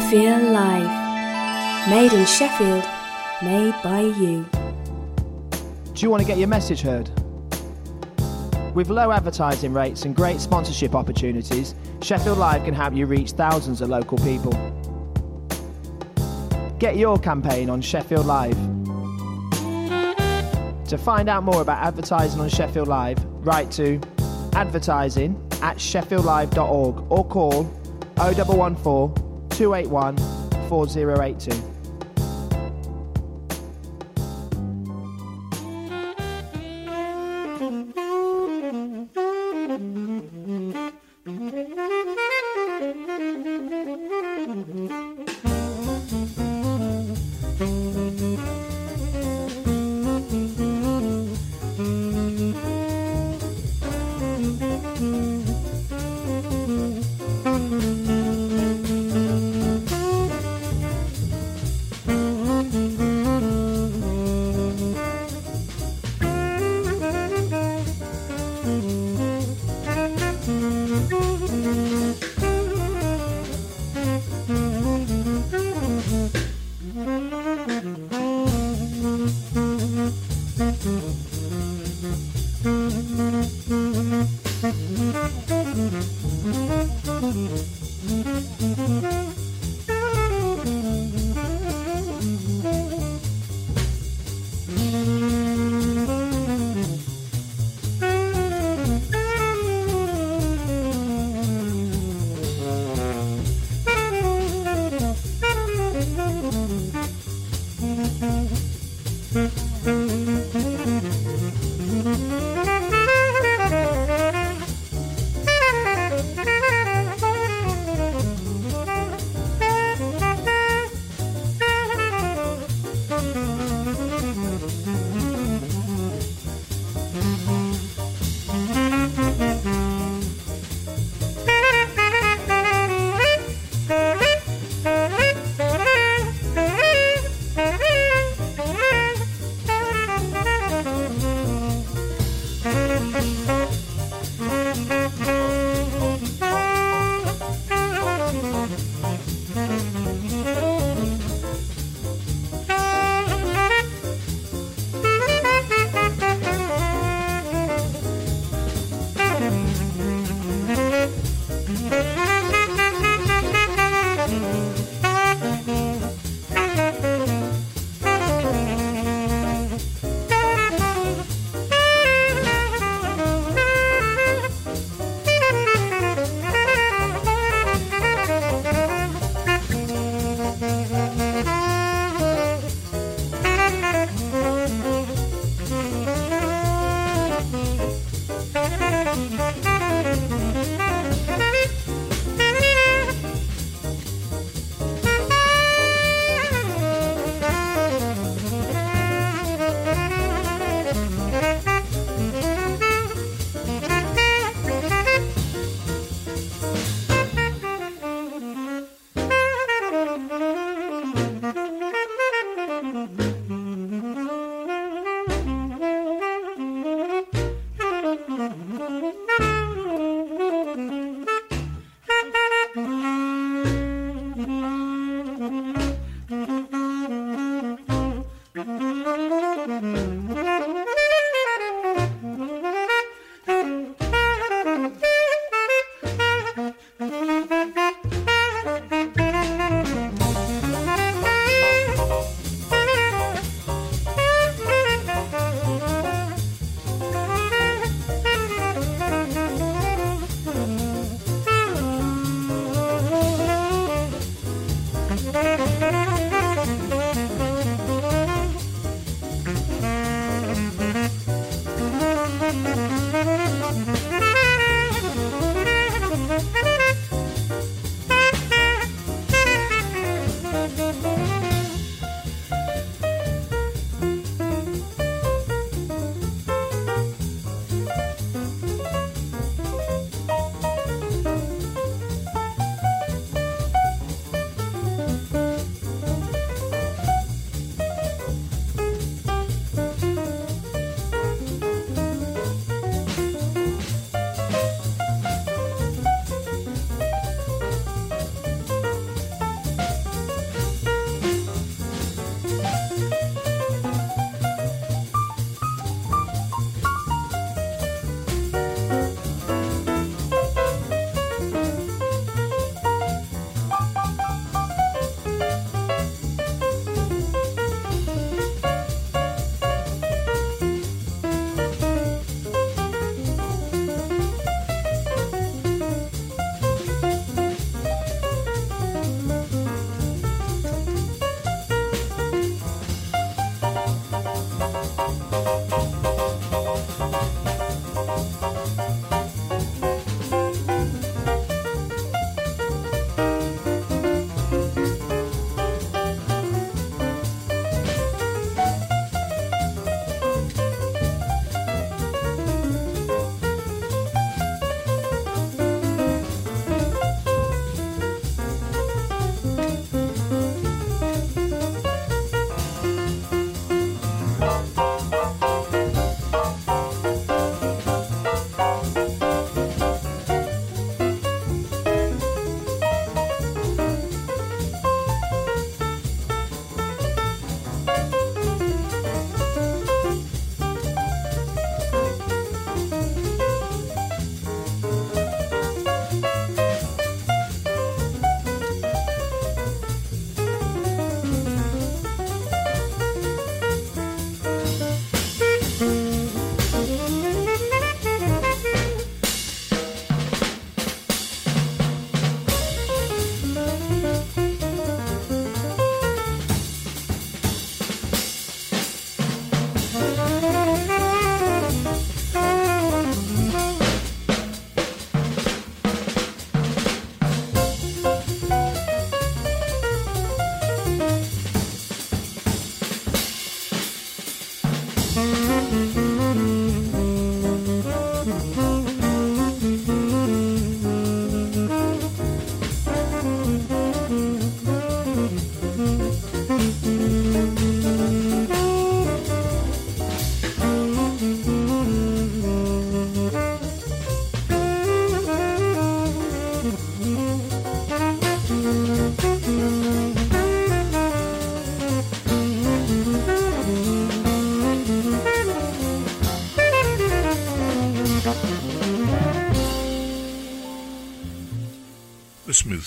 Feel Live. Made in Sheffield, made by you. Do you want to get your message heard? With low advertising rates and great sponsorship opportunities, Sheffield Live can help you reach thousands of local people. Get your campaign on Sheffield Live. To find out more about advertising on Sheffield Live, write to advertising@sheffieldlive.org or call 0114 281 4082.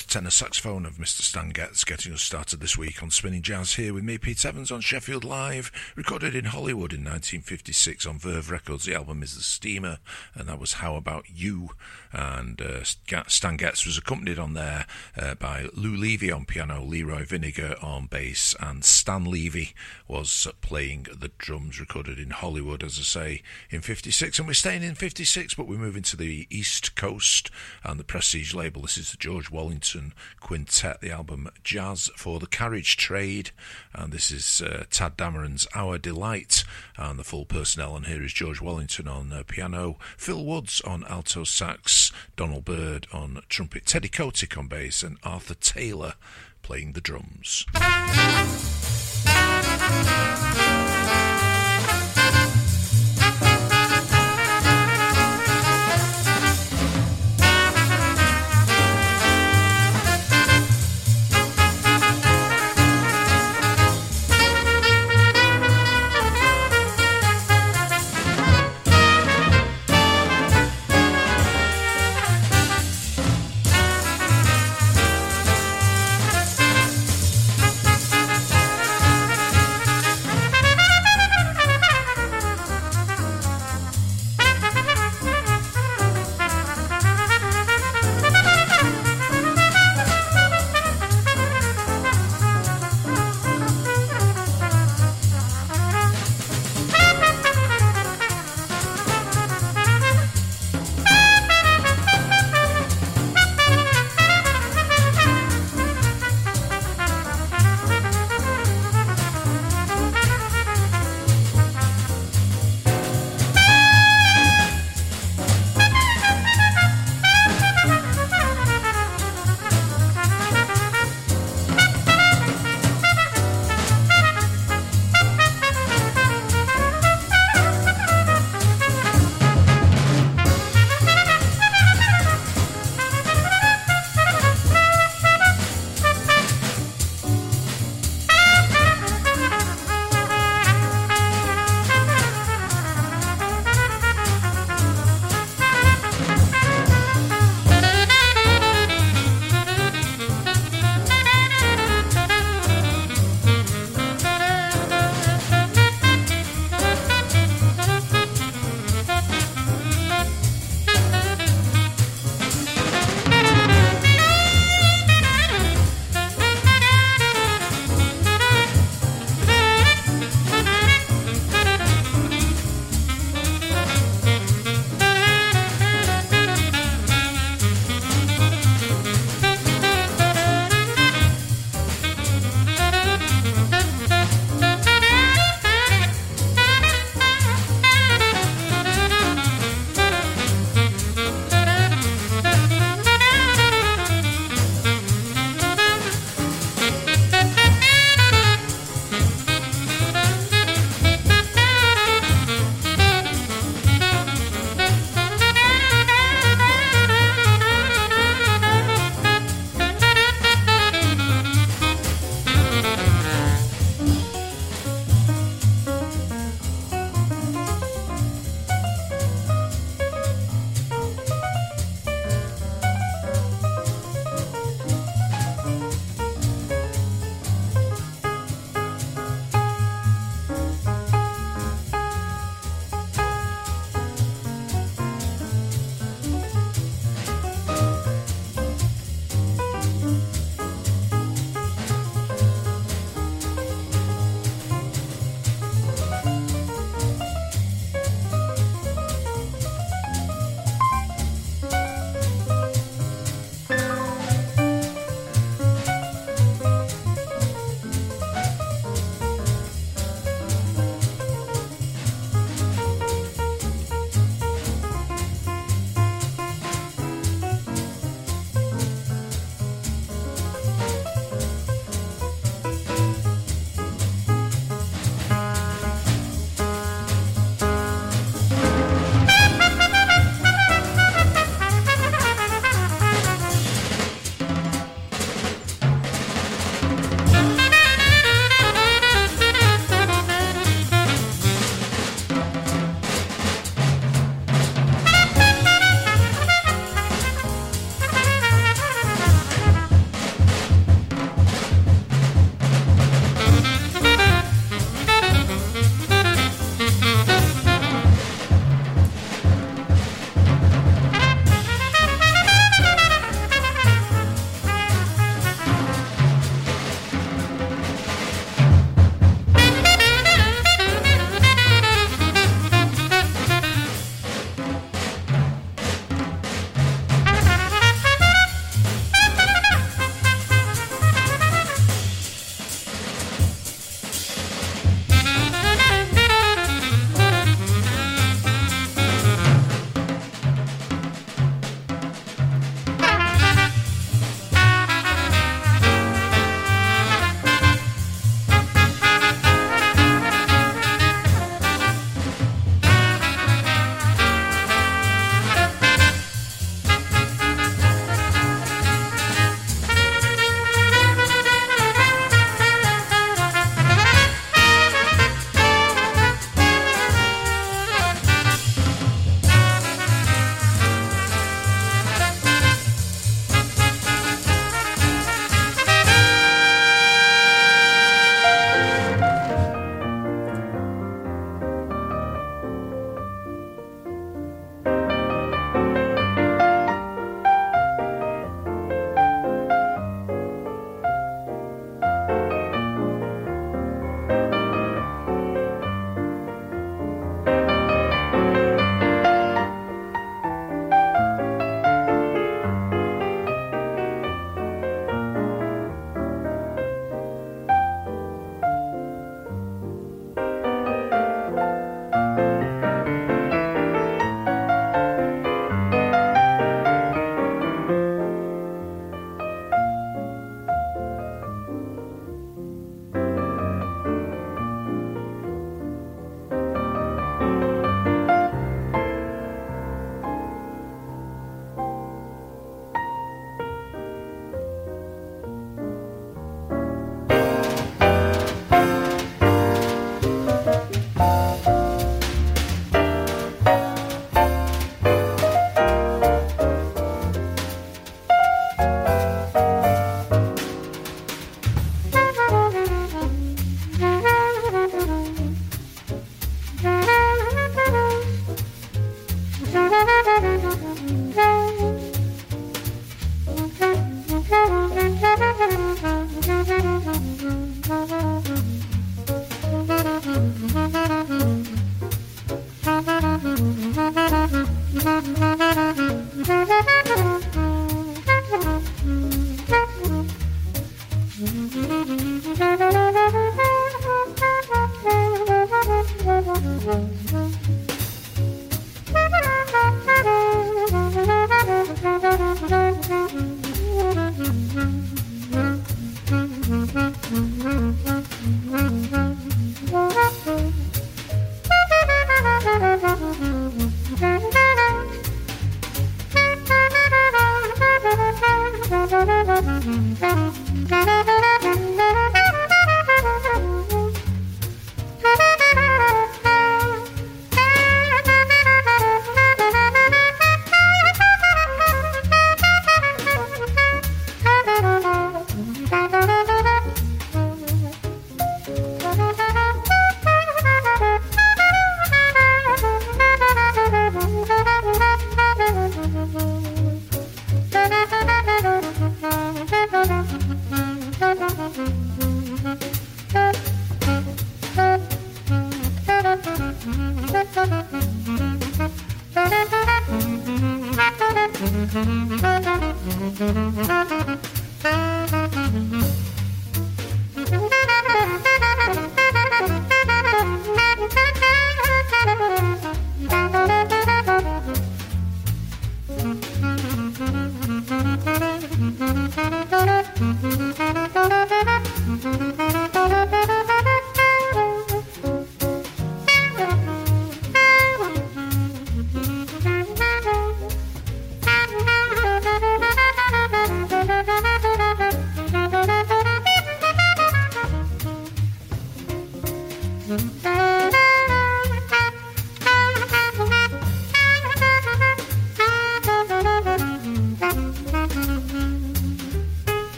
tenor saxophone of Mr. Stan Getz, getting us started this week on Spinning Jazz here with me, Pete Evans, on Sheffield Live, recorded in Hollywood in 1956 on Verve Records. The album is The Steamer, and that was How About You? And Stan Getz was accompanied on there by Lou Levy on piano, Leroy Vinegar on bass, and Stan Levy was playing the drums, recorded in Hollywood, as I say, in 56. And we're staying in 56, but we're moving to the East Coast and the Prestige label. This is the George Wellington Quintet, the album Jazz for the Carriage Trade, and this is Tad Dameron's Our Delight, and the full personnel on here is George Wellington on piano, Phil Woods on alto sax, Donald Byrd on trumpet, Teddy Kotick on bass, and Arthur Taylor playing the drums.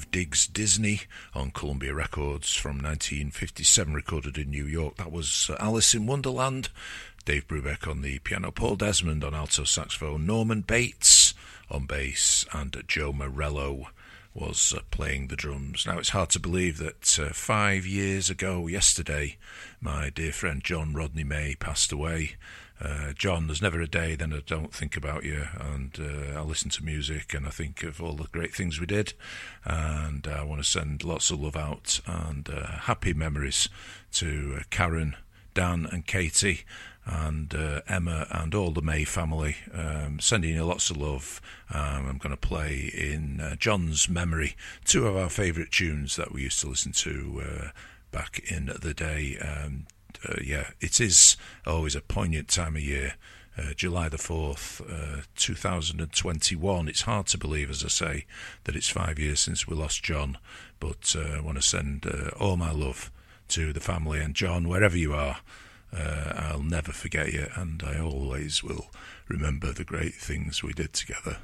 Steve Diggs Disney on Columbia Records from 1957, recorded in New York. That was Alice in Wonderland. Dave Brubeck on the piano, Paul Desmond on alto saxophone, Norman Bates on bass, and Joe Morello was playing the drums. Now, it's hard to believe that 5 years ago yesterday, my dear friend John Rodney May passed away. John, there's never a day then I don't think about you, and I listen to music and I think of all the great things we did, and I want to send lots of love out and happy memories to Karen, Dan and Katie and Emma and all the May family, sending you lots of love. I'm going to play in John's memory two of our favourite tunes that we used to listen to back in the day. It is always a poignant time of year. July the 4th, 2021. It's hard to believe, as I say, that it's 5 years since we lost John, but I want to send all my love to the family, and John, wherever you are, I'll never forget you, and I always will remember the great things we did together.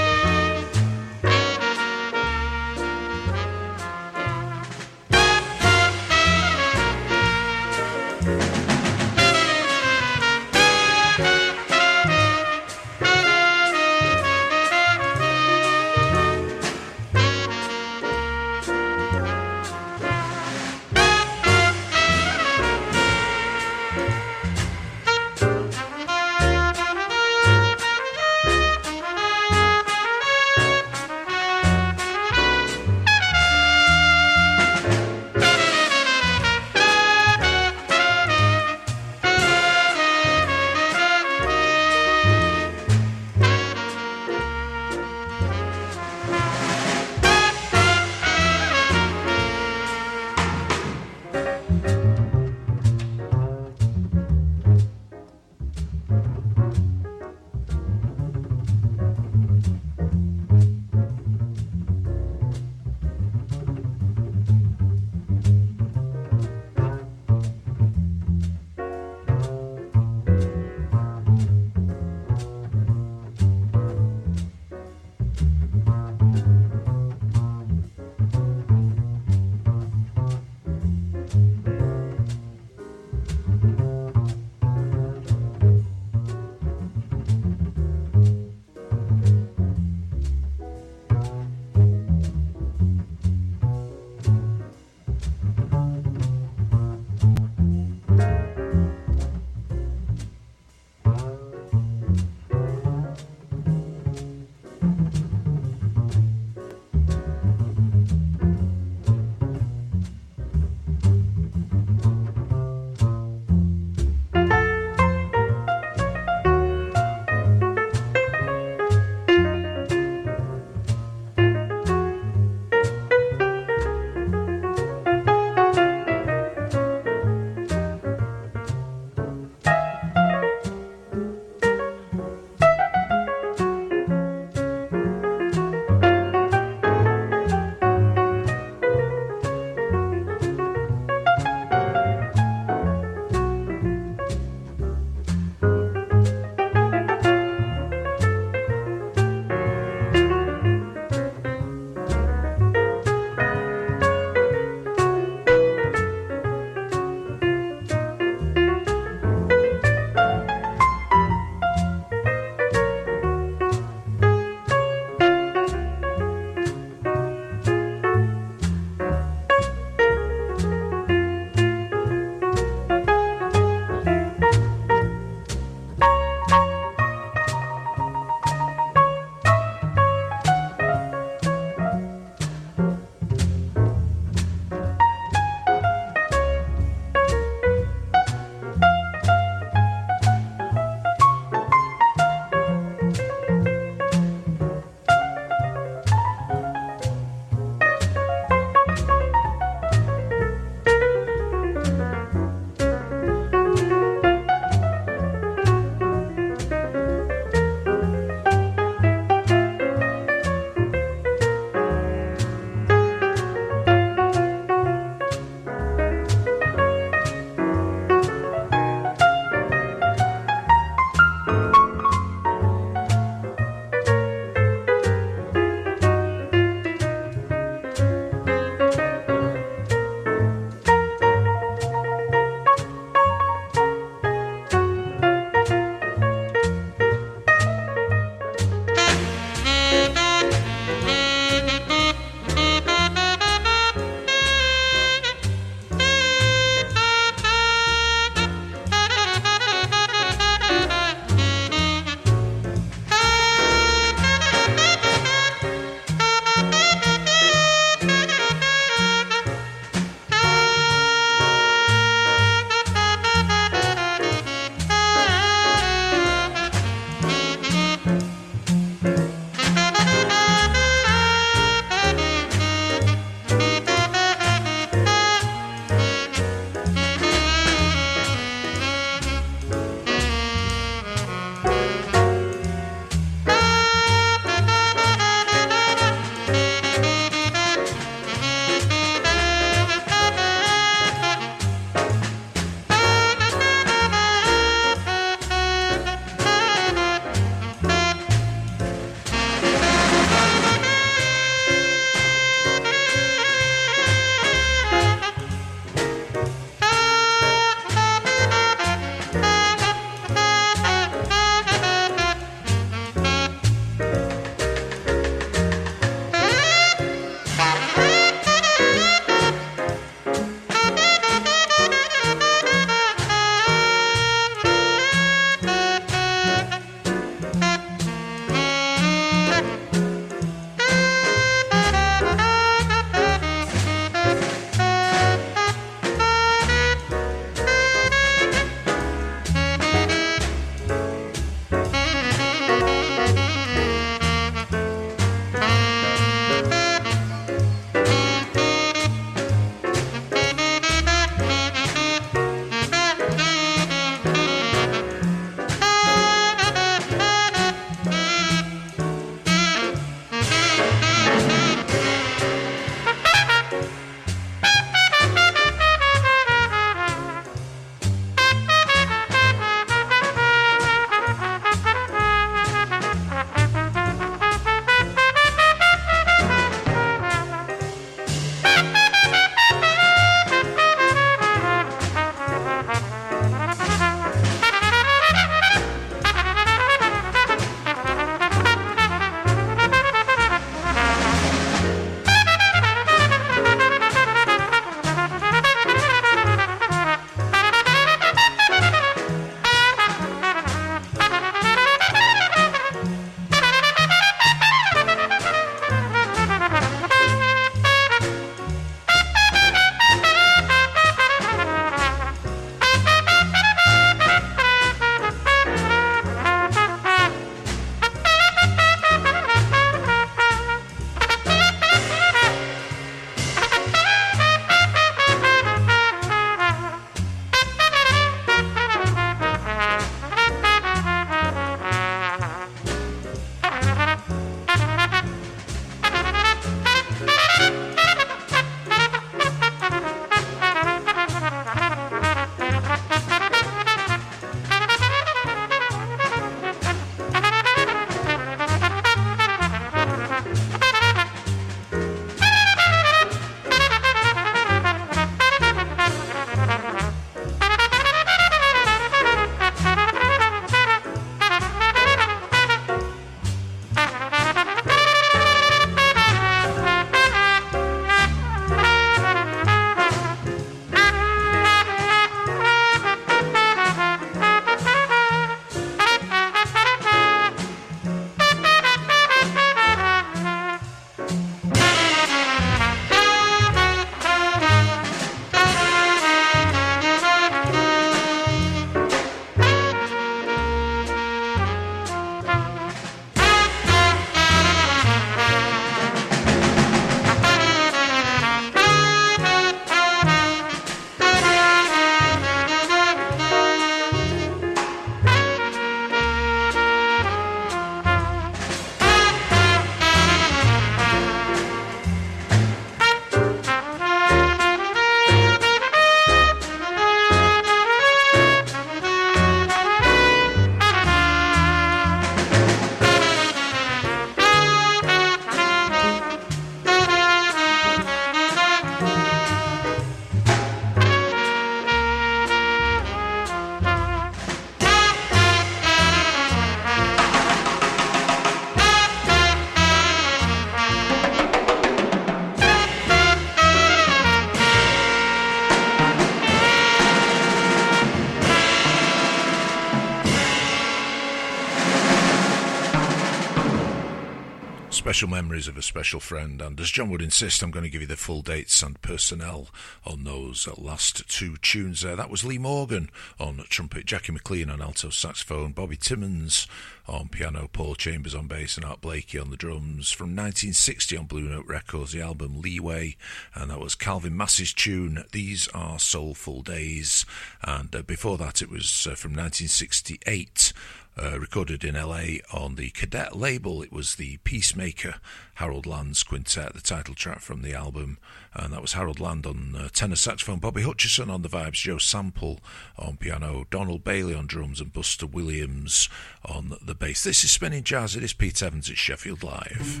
Special memories of a special friend, and as John would insist, I'm going to give you the full dates and personnel on those last two tunes there. That was Lee Morgan on trumpet, Jackie McLean on alto saxophone, Bobby Timmons on piano, Paul Chambers on bass, and Art Blakey on the drums. From 1960 on Blue Note Records, the album Leeway, and that was Calvin Massey's tune, These Are Soulful Days. And before that, it was from 1968, recorded in LA on the Cadet label. It was the Peacemaker, Harold Land's quintet, the title track from the album, and that was Harold Land on tenor saxophone, Bobby Hutcherson on the vibes, Joe Sample on piano, Donald Bailey on drums, and Buster Williams on the bass. This is Spinning Jazz. It is Pete Evans at Sheffield Live.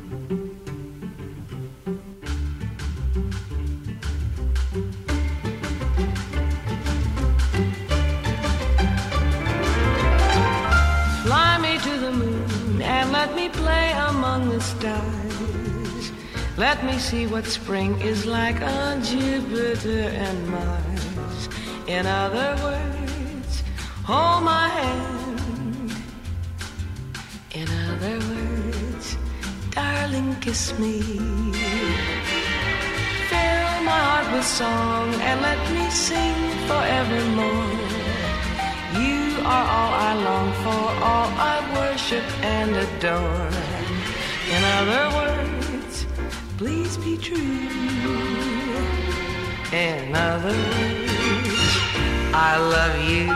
Fly me to the moon and let me play among the stars. Let me see what spring is like on Jupiter and Mars. In other words, hold my hand. In other words, darling, kiss me. Fill my heart with song and let me sing forevermore. You are all I long for, all I worship and adore. In other words, please be true. In other words, I love you.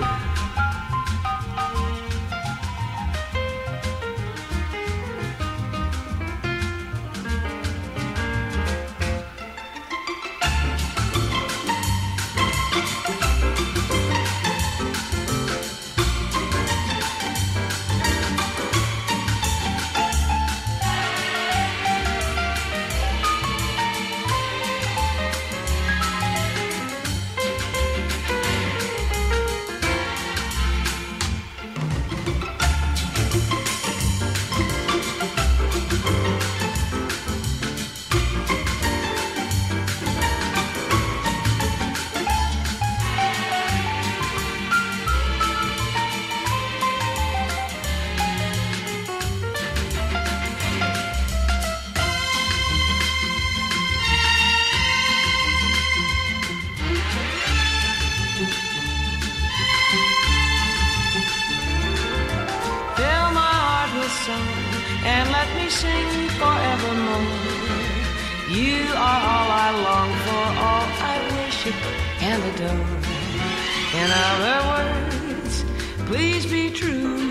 And let me sing forevermore. You are all I long for, all I worship and adore. In other words, please be true.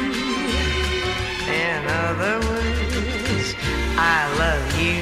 In other words, I love you.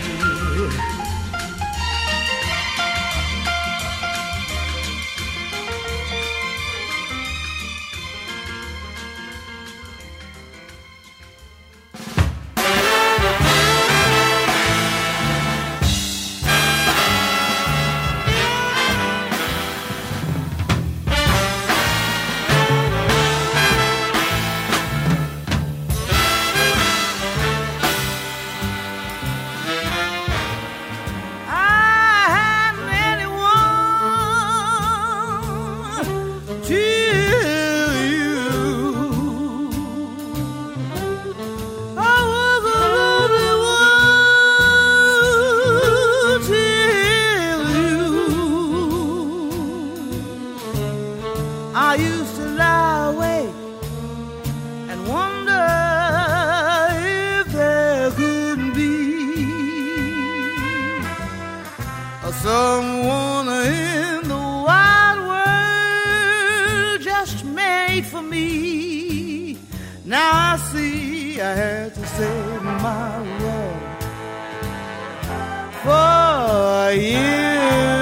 Someone in the wide world just made for me. Now I see I had to save my love for you.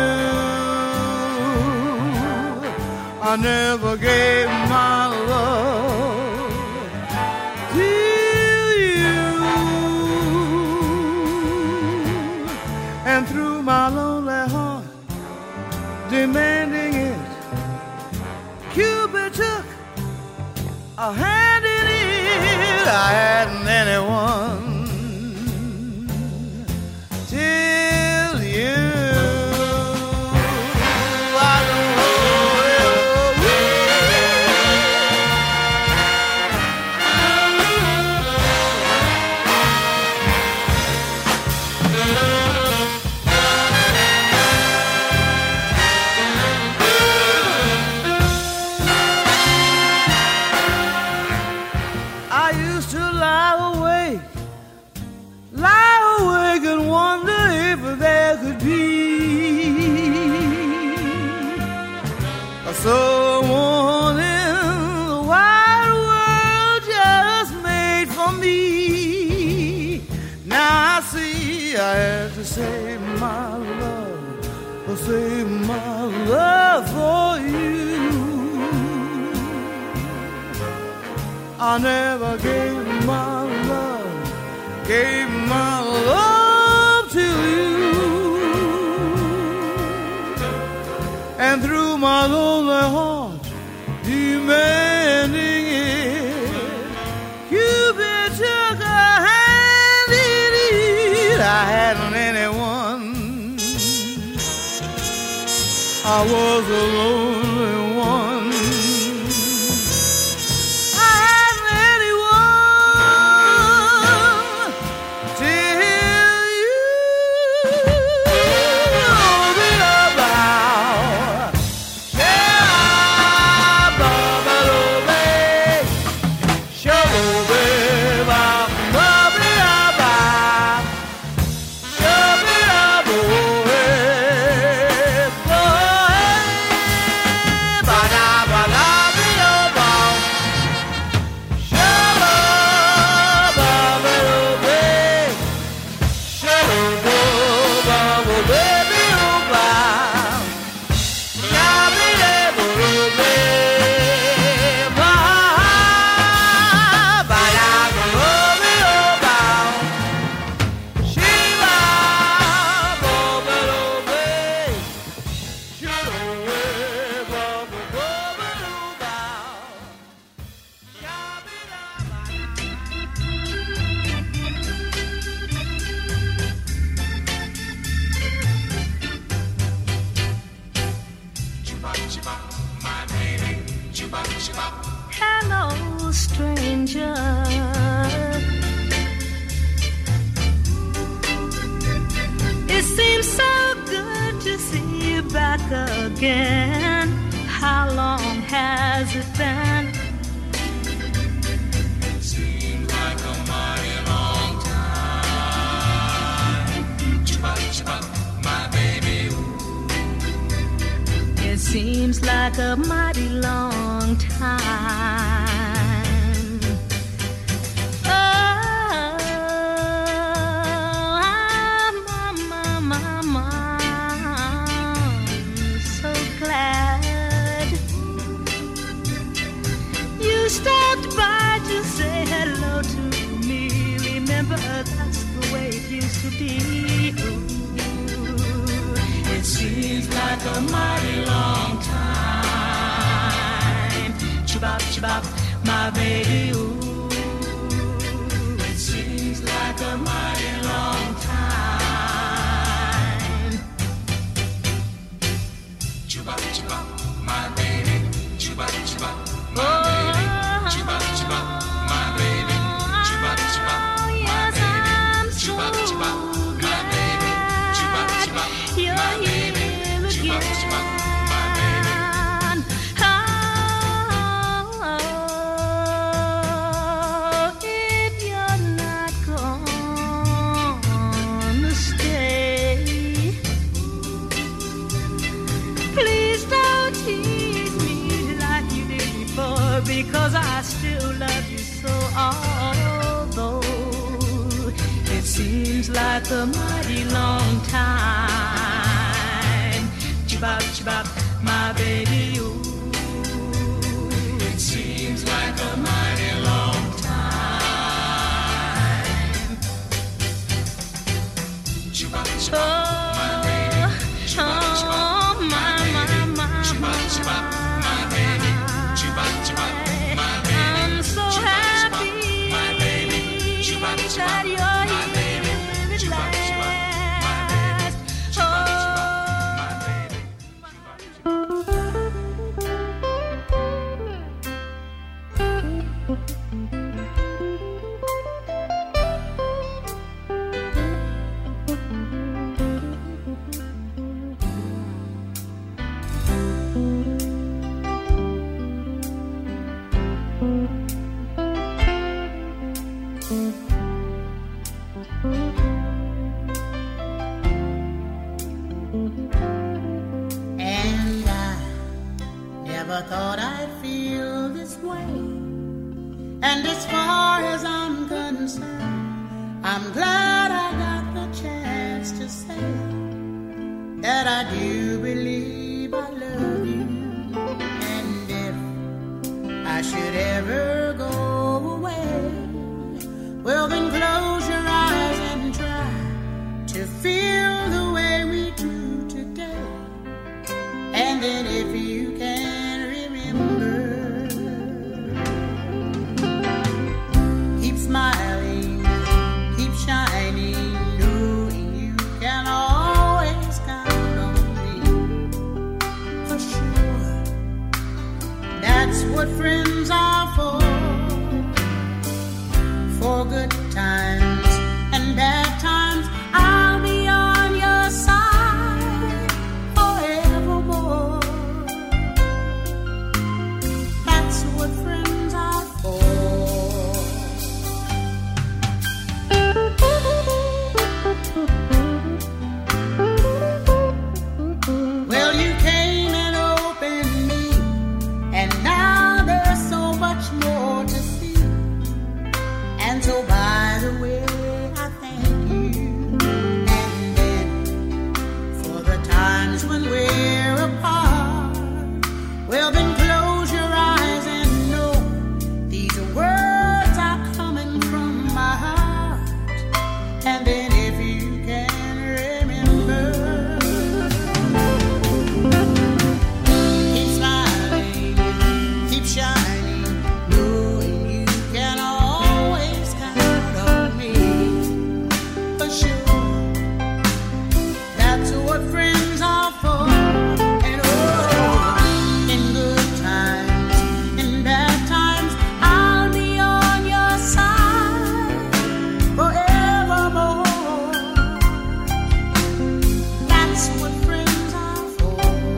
I never gave my love to you, and through my lonely heart demanding it, Cupid took a hand in it. I hadn't anyone till you. I don't know used to lie awake and wonder if there could be someone in the wide world just made for me. Now I see I have to save my love for you. I never gave my love to you, and through my lonely heart demanding it, Cupid took a hand in it. I hadn't anyone, I was a lonely one. Hello, stranger. It seems so good to see you back again. How long has it been? It seems like a mighty long time. Chupa, my baby. It seems like a mighty long time. Oh, I'm so glad you stopped by to say hello to me. Remember, that's the way it used to be. Ooh, it seems like a mighty long time. Chibop, chibop, my baby, ooh. It seems like a mighty long time. Chibop, chibop, my baby. Chibop, chibop, my baby. Chibop, chibop, my baby. Chibop, chibop, my baby. Chibop, chibop, my baby. Chibop, chibop, my baby. Chibop, chibop, my baby. If you're not gonna stay, please don't tease me like you did before, because I still love you so. Although it seems like a mighty long time. Chibop, chibop, my baby, ooh. It seems like a mighty long time. Chibop, chibop, my baby. Chibop, chibop, my baby. Chibop, chibop, my baby. Chibop, chibop, my baby. I'm so happy my baby. Chibop, that chibop, you're my baby. here at Chibop, chibop, my baby. last. Chibop, chibop, my baby. Chibop, chibop. And I never thought I'd feel this way. And as far as I'm concerned, I'm glad I got the chance to say that I do believe I love you. And if I should ever go away, well then close your eyes and try to feel the way we do today. And then if you can remember, keep smiling, keep shining, knowing you can always count on me. For sure, that's what friends are for good times and bad times. I'll be on your side forevermore. That's what friends are for. Well, you came and opened me, and now there's so much more to see. And so by the way, I thank you. And then for the times when we're apart, well then close your eyes and know these words are coming from my heart. And then if you can remember, keep smiling, keep shining, knowing you can always count on me. For sure, that's what friends are for. And oh, in good times, in bad times, I'll be on your side forevermore. That's what friends are for.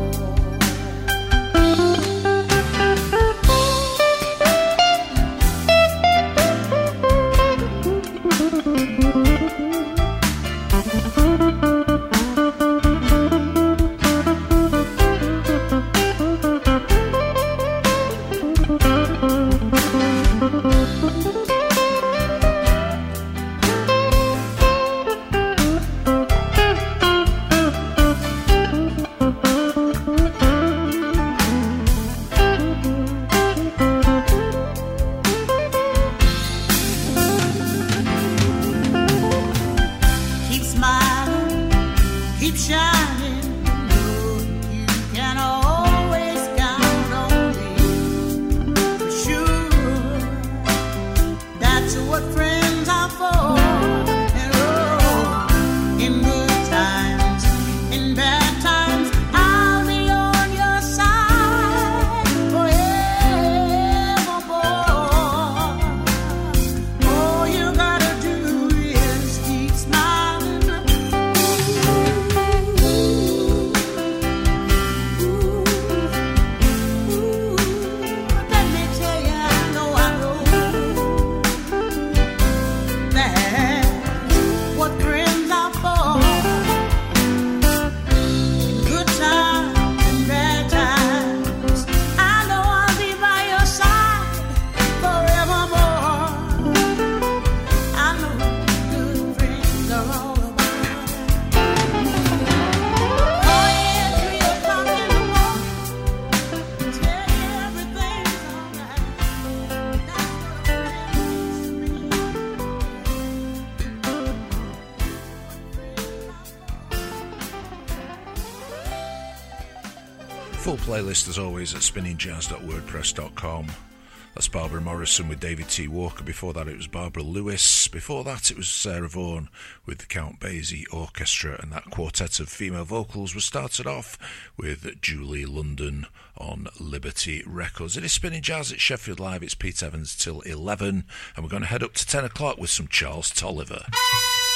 Keep smiling, keep shining, knowing you can always count on me. For sure, that's what friends are for. And oh, in good times, in bad times, I'll be on your side forevermore. All you gotta do is keep smiling. Let me tell you, I know that's what friends are for. Good times and bad times, I know I'll be by your side forevermore. I know good friends are all about. Oh yeah, 3 o'clock in the morning, tell you everything's alright. That's what Full playlist as always at spinningjazz.wordpress.com. That's Barbara Morrison with David T. Walker. Before that it was Barbara Lewis. Before that it was Sarah Vaughan with the Count Basie Orchestra, and that quartet of female vocals was started off with Julie London on Liberty Records. It is Spinning Jazz at Sheffield Live. It's Pete Evans till 11, and we're going to head up to 10 o'clock with some Charles Tolliver.